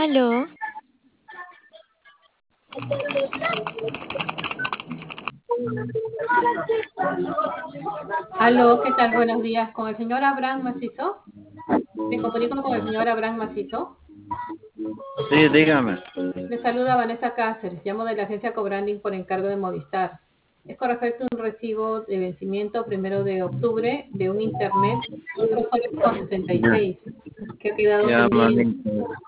Aló, Aló, ¿qué tal? Buenos días. ¿Con el señor Abraham Macizo? Me comunico con el señor Abraham Macizo. Sí, dígame. Le saluda Vanessa Cáceres. Llamo de la agencia Cobranding por encargo de Movistar. Es con respecto a un recibo de vencimiento 1 de octubre de un internet 4 soles con 66 que ha quedado Ya, pendiente. manito.